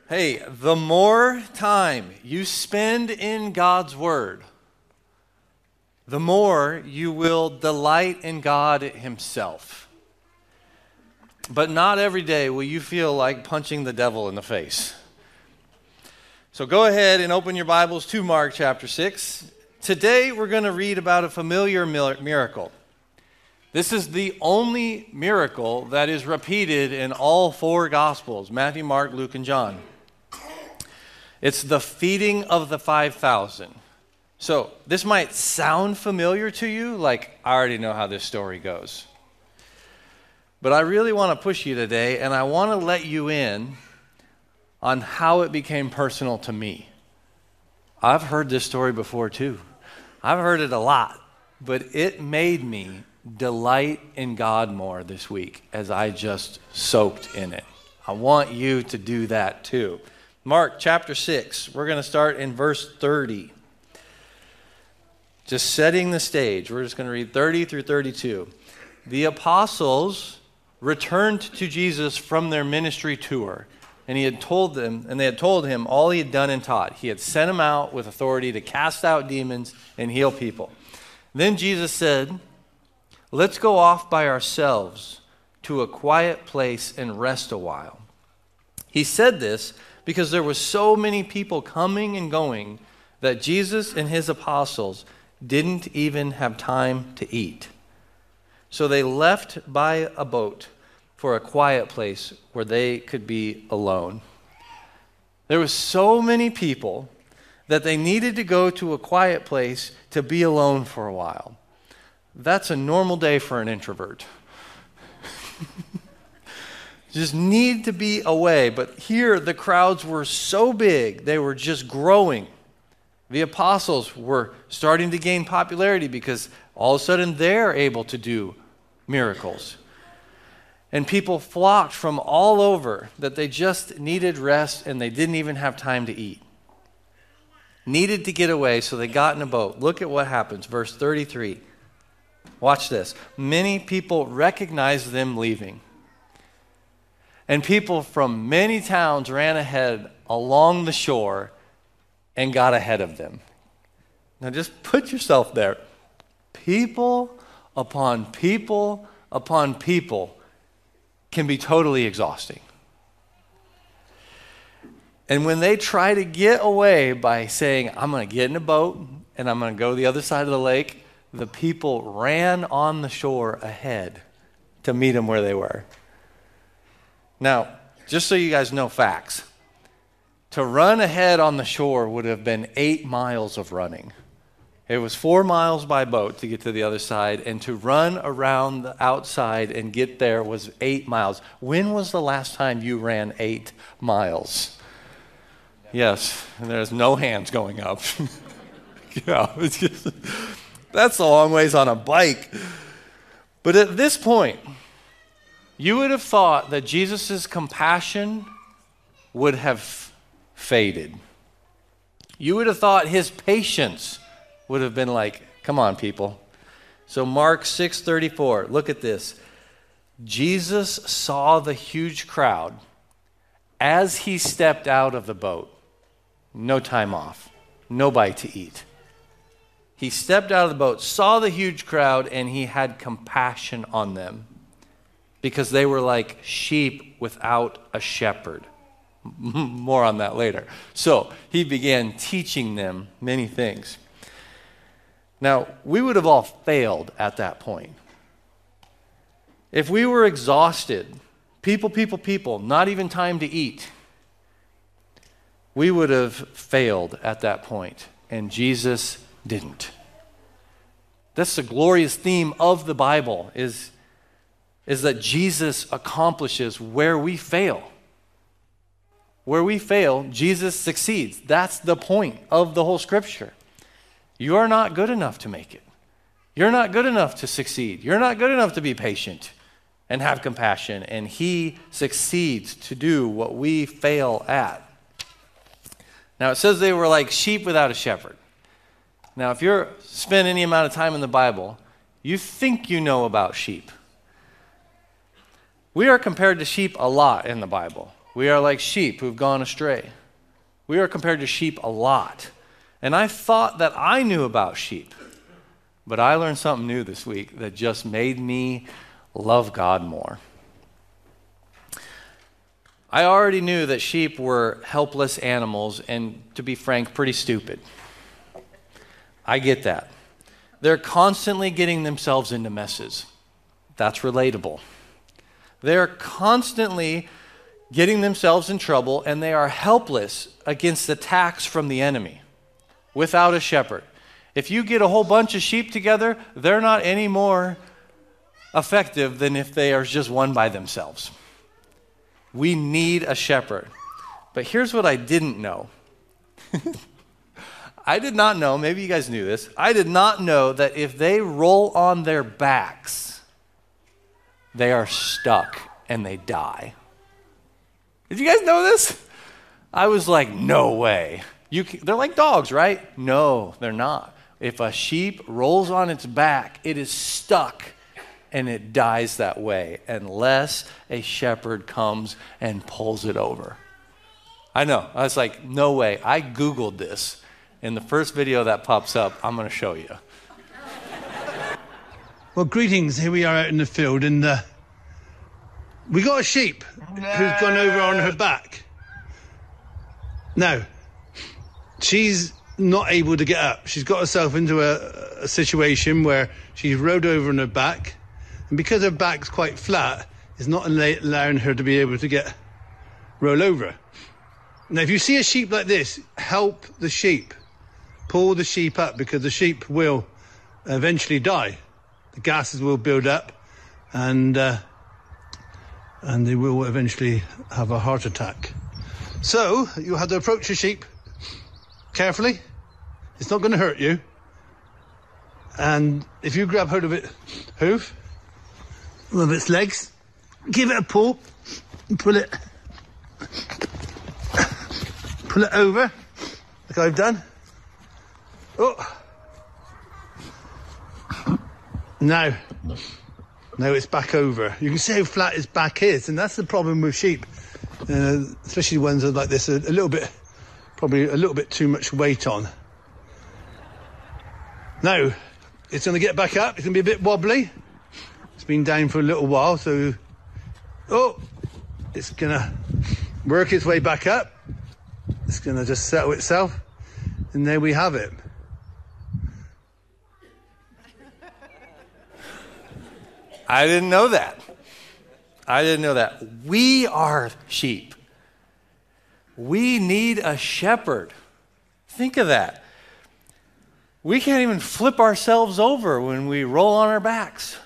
Hey, the more time you spend in God's Word, the more you will delight in God Himself. But not every day will you feel like punching the devil in the face. So go ahead and open your Bibles to Mark chapter 6. Today we're going to read about a familiar miracle. This is the only miracle that is repeated in all four Gospels, Matthew, Mark, Luke, and John. It's the feeding of the 5,000. So this might sound familiar to you, like I already know how this story goes. But I really want to push you today, and I want to let you in on how it became personal to me. I've heard this story before too. I've heard it a lot, but it made me delight in God more this week as I just soaked in it. I want you to do that too. Mark chapter 6, we're going to start in verse 30. Just setting the stage. We're just going to read 30 through 32. The apostles returned to Jesus from their ministry tour, and they had told him all he had done and taught. He had sent them out with authority to cast out demons and heal people. Then Jesus said, "Let's go off by ourselves to a quiet place and rest a while." He said this because there were so many people coming and going that Jesus and his apostles didn't even have time to eat. So they left by a boat for a quiet place where they could be alone. There were so many people that they needed to go to a quiet place to be alone for a while. That's a normal day for an introvert. Just need to be away. But here the crowds were so big, they were just growing. The apostles were starting to gain popularity because all of a sudden they're able to do miracles. And people flocked from all over that they just needed rest and they didn't even have time to eat. Needed to get away, so they got in a boat. Look at what happens, verse 33. Watch this. Many people recognized them leaving. And people from many towns ran ahead along the shore and got ahead of them. Now just put yourself there. People upon people upon people can be totally exhausting. And when they try to get away by saying, "I'm going to get in a boat and I'm going to go to the other side of the lake," the people ran on the shore ahead to meet them where they were. Now, just so you guys know facts, to run ahead on the shore would have been 8 miles of running. It was 4 miles by boat to get to the other side, and to run around the outside and get there was 8 miles. When was the last time you ran 8 miles? Yes, and there's no hands going up. Yeah, it's just, that's a long ways on a bike. But at this point, you would have thought that Jesus' compassion would have faded. You would have thought his patience would have been like, "Come on, people." So Mark 6:34, look at this. Jesus saw the huge crowd as he stepped out of the boat. No time off, no bite to eat. He stepped out of the boat, saw the huge crowd, and he had compassion on them because they were like sheep without a shepherd. More on that later. So he began teaching them many things. Now, we would have all failed at that point. If we were exhausted, people, not even time to eat, we would have failed at that point, and Jesus didn't. That's the glorious theme of the Bible, is that Jesus accomplishes where we fail. Where we fail, Jesus succeeds. That's the point of the whole Scripture. You are not good enough to make it. You're not good enough to succeed. You're not good enough to be patient and have compassion, and he succeeds to do what we fail at. Now, it says they were like sheep without a shepherd. Now, if you're spend any amount of time in the Bible, you think you know about sheep. We are compared to sheep a lot in the Bible. We are like sheep who've gone astray. We are compared to sheep a lot. And I thought that I knew about sheep. But I learned something new this week that just made me love God more. I already knew that sheep were helpless animals and, to be frank, pretty stupid. I get that. They're constantly getting themselves into messes. That's relatable. They're constantly getting themselves in trouble, and they are helpless against attacks from the enemy without a shepherd. If you get a whole bunch of sheep together, they're not any more effective than if they are just one by themselves. We need a shepherd. But here's what I didn't know. I did not know, maybe you guys knew this, I did not know that if they roll on their backs, they are stuck and they die. Did you guys know this? I was like, no way. They're like dogs, right? No, they're not. If a sheep rolls on its back, it is stuck and it dies that way unless a shepherd comes and pulls it over. I know. I was like, no way. I Googled this. In the first video that pops up, I'm going to show you. Well, greetings. Here we are out in the field, and we got a sheep who's gone over on her back. Now, she's not able to get up. She's got herself into a situation where she's rode over on her back, and because her back's quite flat, it's not allowing her to be able to roll over. Now, if you see a sheep like this, help the sheep. Pull the sheep up, because the sheep will eventually die. The gases will build up, and they will eventually have a heart attack. So you have to approach the sheep carefully. It's not going to hurt you. And if you grab hold of it, hoof, one of its legs, give it a pull, and pull it over, like I've done. Oh. Now it's back over. You can see how flat its back is, and that's the problem with sheep, especially ones that are like this, probably a little bit too much weight on. Now, it's going to get back up. It's going to be a bit wobbly. It's been down for a little while, so it's going to work its way back up. It's going to just settle itself, and there we have it. I didn't know that. We are sheep. We need a shepherd. Think of that. We can't even flip ourselves over when we roll on our backs.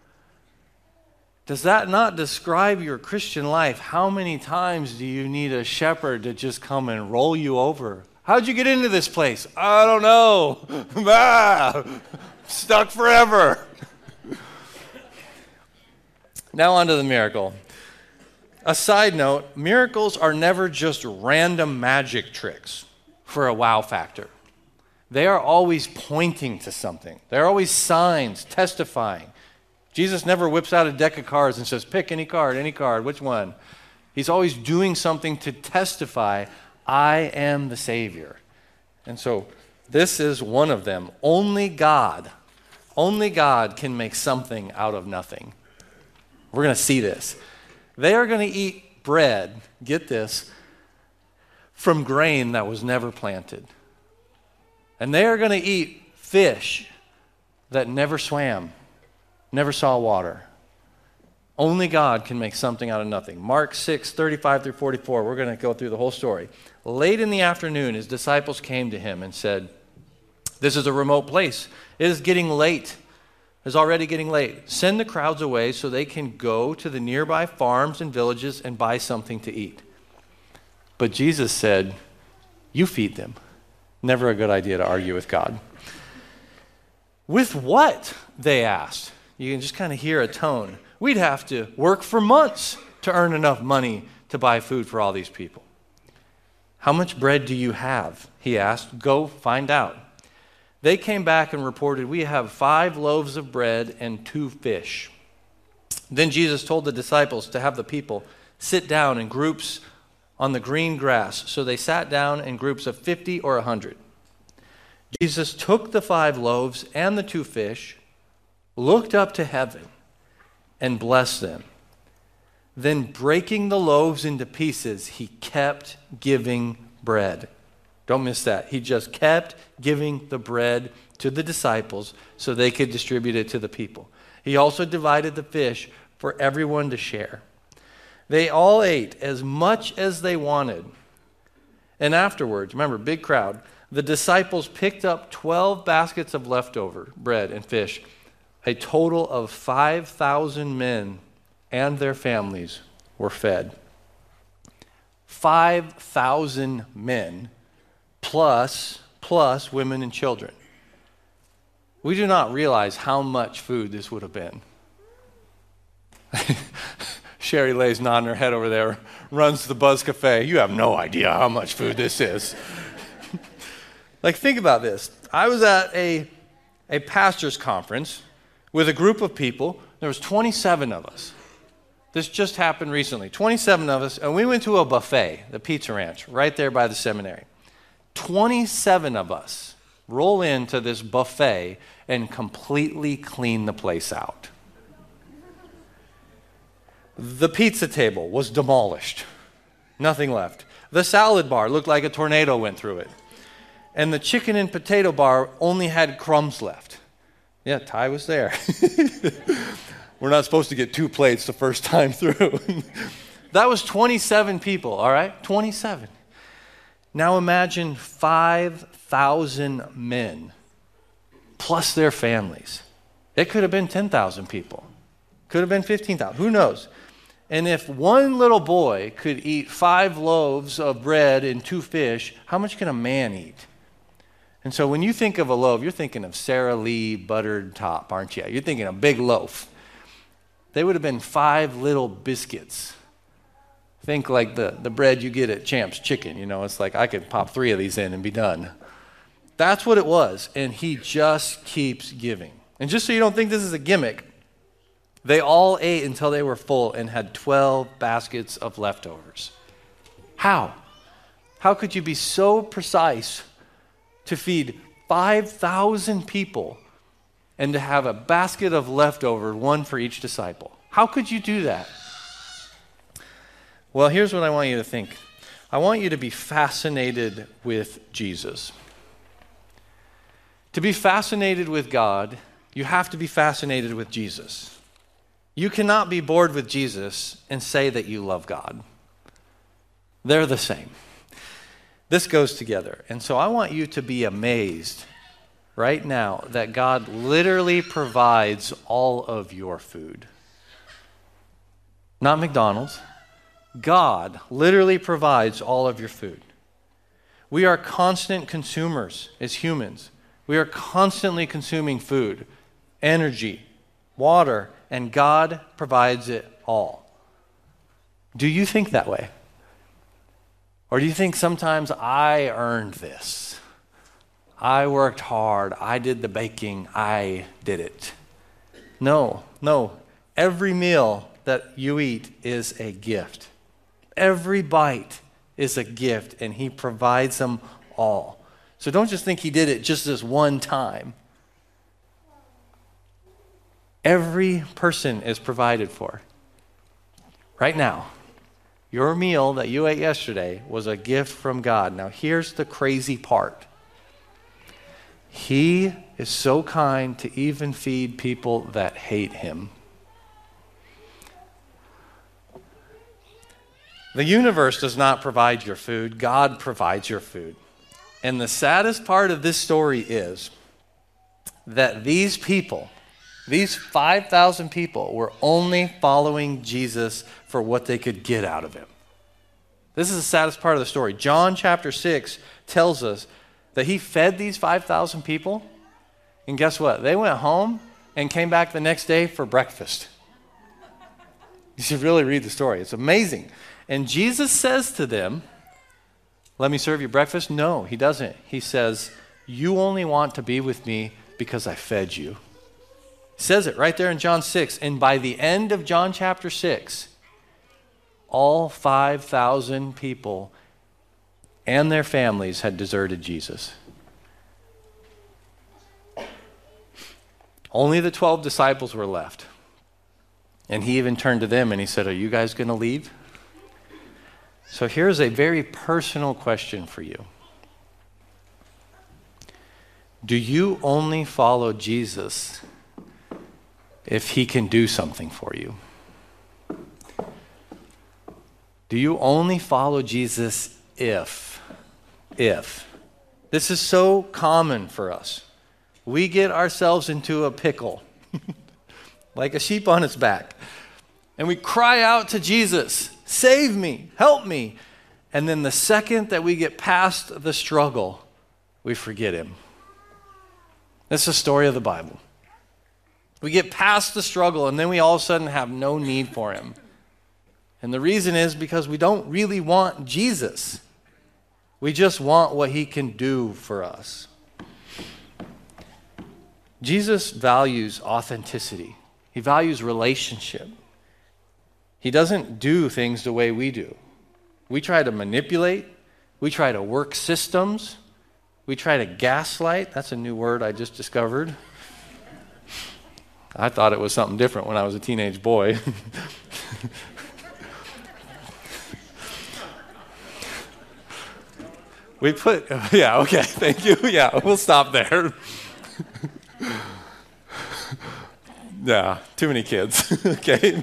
Does that not describe your Christian life? How many times do you need a shepherd to just come and roll you over? How'd you get into this place? I don't know. Stuck forever. Now on to the miracle. A side note, miracles are never just random magic tricks for a wow factor. They are always pointing to something. They're always signs, testifying. Jesus never whips out a deck of cards and says, pick any card, which one? He's always doing something to testify, I am the Savior. And so this is one of them. Only God can make something out of nothing. We're going to see this. They are going to eat bread, get this, from grain that was never planted. And they are going to eat fish that never swam, never saw water. Only God can make something out of nothing. Mark 6:35-44, we're going to go through the whole story. Late in the afternoon, his disciples came to him and said, this is a remote place. It is getting late. It's already getting late. Send the crowds away so they can go to the nearby farms and villages and buy something to eat. But Jesus said, you feed them. Never a good idea to argue with God. With what? They asked. You can just kind of hear a tone. We'd have to work for months to earn enough money to buy food for all these people. How much bread do you have? He asked. Go find out. They came back and reported, we have 5 loaves of bread and 2 fish. Then Jesus told the disciples to have the people sit down in groups on the green grass. So they sat down in groups of 50 or 100. Jesus took the 5 loaves and the 2 fish, looked up to heaven, and blessed them. Then breaking the loaves into pieces, he kept giving bread. Don't miss that. He just kept giving the bread to the disciples so they could distribute it to the people. He also divided the fish for everyone to share. They all ate as much as they wanted. And afterwards, remember, big crowd, the disciples picked up 12 baskets of leftover bread and fish. A total of 5,000 men and their families were fed. 5,000 men plus women and children. We do not realize how much food this would have been. Sherry lays nodding her head over there, runs to the Buzz Cafe. You have no idea how much food this is. Like, think about this. I was at a pastor's conference with a group of people. There was 27 of us. This just happened recently. 27 of us, and we went to a buffet, the Pizza Ranch, right there by the seminary. 27 of us roll into this buffet and completely clean the place out. The pizza table was demolished. Nothing left. The salad bar looked like a tornado went through it. And the chicken and potato bar only had crumbs left. Yeah, Ty was there. We're not supposed to get 2 plates the first time through. That was 27 people, all right? 27. Now imagine 5,000 men plus their families. It could have been 10,000 people. Could have been 15,000. Who knows? And if one little boy could eat 5 loaves of bread and 2 fish, how much can a man eat? And so when you think of a loaf, you're thinking of Sara Lee buttered top, aren't you? You're thinking a big loaf. They would have been 5 little biscuits. Think like the bread you get at Champ's Chicken. You know, it's like I could pop 3 of these in and be done. That's what it was. And he just keeps giving. And just so you don't think this is a gimmick, they all ate until they were full and had 12 baskets of leftovers. How? How could you be so precise to feed 5,000 people and to have a basket of leftover, 1 for each disciple? How could you do that? Well, here's what I want you to think. I want you to be fascinated with Jesus. To be fascinated with God, you have to be fascinated with Jesus. You cannot be bored with Jesus and say that you love God. They're the same. This goes together. And so I want you to be amazed right now that God literally provides all of your food. Not McDonald's. God literally provides all of your food. We are constant consumers as humans. We are constantly consuming food, energy, water, and God provides it all. Do you think that way? Or do you think sometimes I earned this? I worked hard. I did the baking. I did it. No. Every meal that you eat is a gift. Every bite is a gift, and he provides them all. So don't just think he did it just this one time. Every person is provided for. Right now, your meal that you ate yesterday was a gift from God. Now here's the crazy part. He is so kind to even feed people that hate him. The universe does not provide your food. God provides your food. And the saddest part of this story is that these people, these 5,000 people, were only following Jesus for what they could get out of him. This is the saddest part of the story. John chapter 6 tells us that he fed these 5,000 people, and guess what? They went home and came back the next day for breakfast. You should really read the story. It's amazing. And Jesus says to them, "Let me serve you breakfast?" No, he doesn't. He says, "You only want to be with me because I fed you." He says it right there in John 6. And by the end of John chapter 6, all 5,000 people and their families had deserted Jesus. Only the 12 disciples were left. And he even turned to them and he said, "Are you guys going to leave?" So here's a very personal question for you. Do you only follow Jesus if he can do something for you? Do you only follow Jesus if? This is so common for us. We get ourselves into a pickle, like a sheep on its back, and we cry out to Jesus, "Save me, help me." And then the second that we get past the struggle, we forget him. That's the story of the Bible. We get past the struggle and then we all of a sudden have no need for him. And the reason is because we don't really want Jesus. We just want what he can do for us. Jesus values authenticity. He values relationship. He doesn't do things the way we do. We try to manipulate. We try to work systems. We try to gaslight. That's a new word I just discovered. I thought it was something different when I was a teenage boy. Yeah, okay, thank you. Yeah, we'll stop there. Yeah, too many kids. Okay.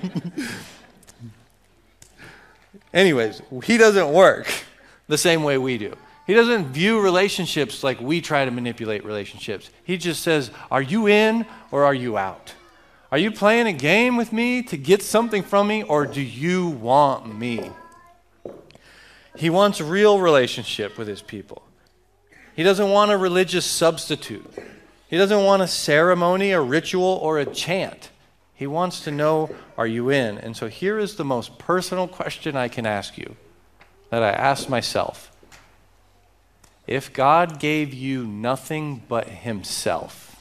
Anyways, he doesn't work the same way we do. He doesn't view relationships like we try to manipulate relationships. He just says, "Are you in or are you out? Are you playing a game with me to get something from me, or do you want me?" He wants real relationship with his people. He doesn't want a religious substitute. He doesn't want a ceremony, a ritual, or a chant. He wants to know, are you in? And so here is the most personal question I can ask you, that I ask myself. If God gave you nothing but himself,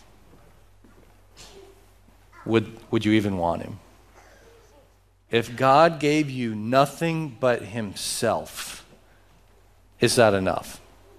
would you even want him? If God gave you nothing but himself, is that enough?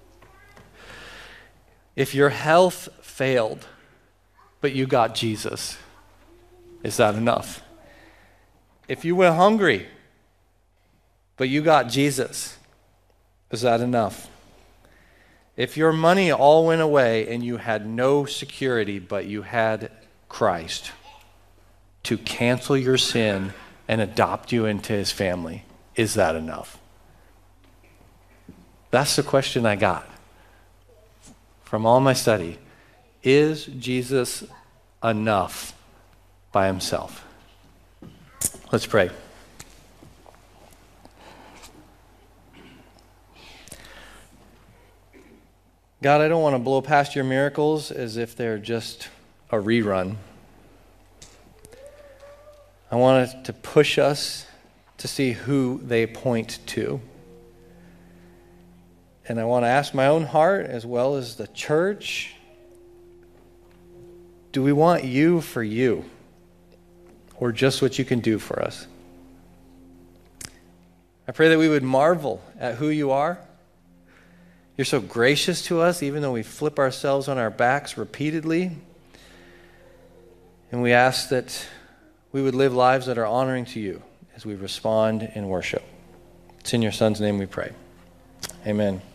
If your health failed, but you got Jesus, is that enough? If you were hungry, but you got Jesus, is that enough? If your money all went away and you had no security, but you had Christ to cancel your sin and adopt you into his family, is that enough? That's the question I got from all my study. Is Jesus enough by himself? Let's pray. God, I don't want to blow past your miracles as if they're just a rerun. I want it to push us to see who they point to. And I want to ask my own heart as well as the church, do we want you for you, or just what you can do for us? I pray that we would marvel at who you are. You're so gracious to us, even though we flip ourselves on our backs repeatedly. And we ask that we would live lives that are honoring to you as we respond in worship. It's in your Son's name we pray. Amen.